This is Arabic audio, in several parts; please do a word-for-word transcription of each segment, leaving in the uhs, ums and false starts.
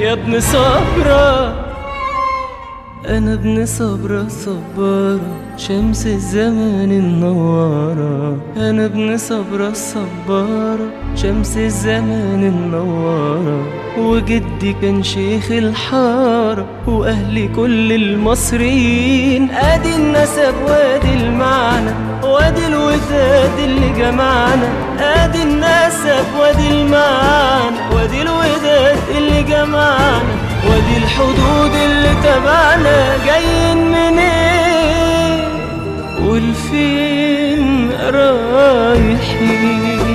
يا ابن صبرا. أنا ابن صبرا صبارة، شمس الزمان النوارة. أنا ابن صبرا الصبارة، شمس الزمان النوارة. وجدي كان شيخ الحارة، وأهلي كل المصريين. أدي النسب وادي المعنى، وادي الوداد اللي جمعنا. أدي النسب وادي المعنى، وادي الوداد اللي جمعنا. وادي الحدود اللي تبعنا، جايين منين والفين رايحين.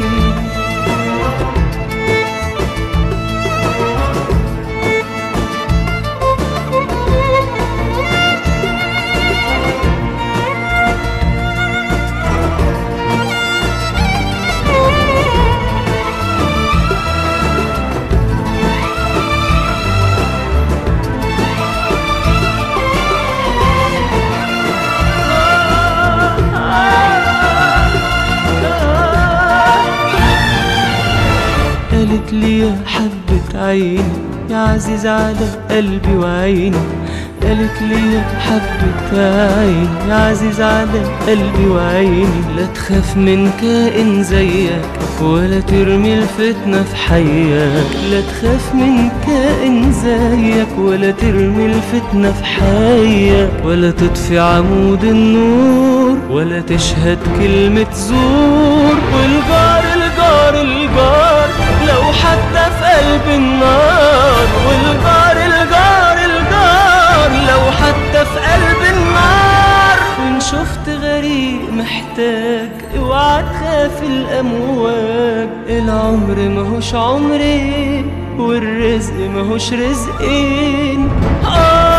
قالت لي يا حبة عيني، يا عزيز على قلبي وعيني. قالت لي يا حبة عيني، يا عزيز على قلبي وعيني. لا تخاف من كائن زيك، ولا ترمي الفتنة في حياك. لا تخاف من كائن زيك، ولا ترمي الفتنة في حياك. ولا تطفي عمود النور، ولا تشهد كلمة زور. والجار الجار الجار لو حتى في قلب النار. والجار الجار الجار لو حتى في قلب النار. وإن شفت غريق محتاج، اوعى تخاف الأمواج. العمر ماهوش عمرين، والرزق ماهوش رزقين. آه